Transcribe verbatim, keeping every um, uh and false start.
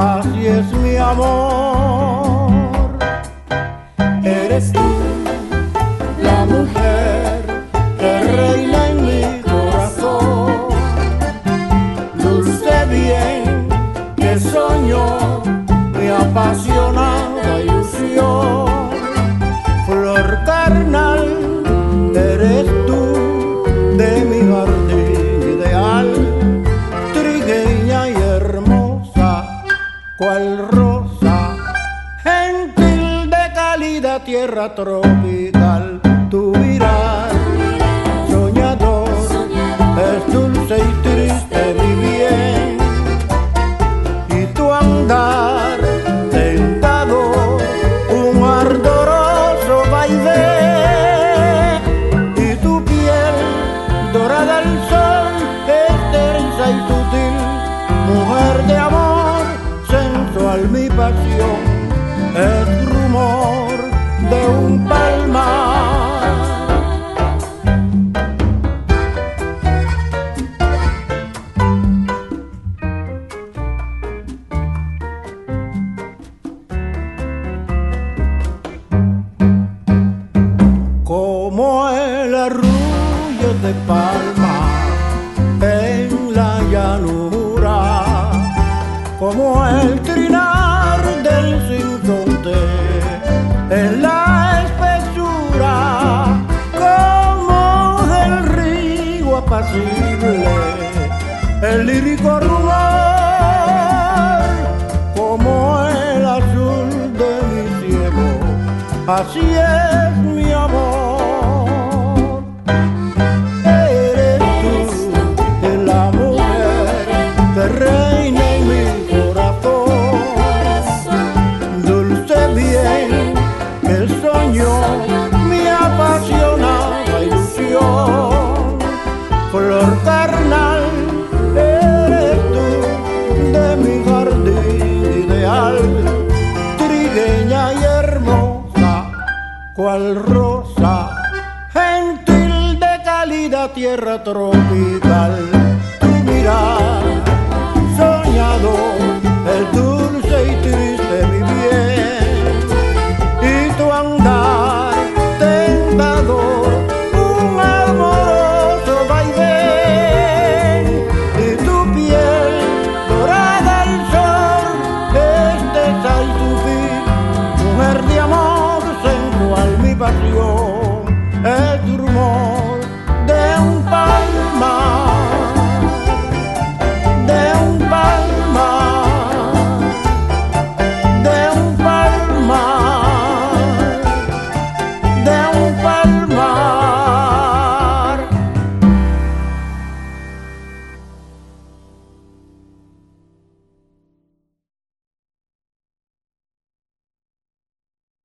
así es mi amor. Eres tú la mujer que reina en mi corazón, dulce bien que soñó mi apasionada ilusión. Flor carnal, eres tú de mi jardín ideal, trigueña y hermosa, cual rosa, gentil de cálida tierra tropical. Tu mirar soñador es dulce y triste mi bien, y tu andar tentador un ardoroso vaivén, y tu piel dorada al sol es densa y sutil, mujer de amor, sensual mi pasión, es rumor de un palmar. Como el arrullo de palma en la llanura, como el trinar del sinsonte en la espesura, como el río apacible, el lírico rumor, como el azul de mi cielo, así es mi amor. Eres tú la mujer que reina en mi corazón, dulce bien que soñó mi apasionada ilusión. Flor carnal, eres tú de mi jardín ideal, trigueña y hermosa, cual rosa, gentil de cálida tierra tropical.